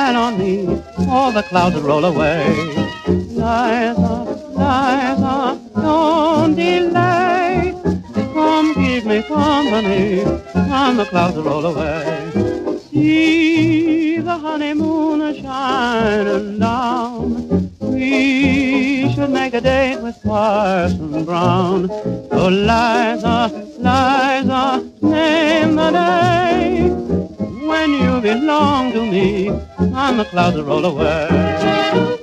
smile on me, all the clouds will roll away. Liza, Liza, don't delay. Come keep me company, and the clouds will roll away. See the honeymoon shining down. We should make a date with Parson Brown. So Liza, Liza, name the day when you belong to me, and the clouds will roll away.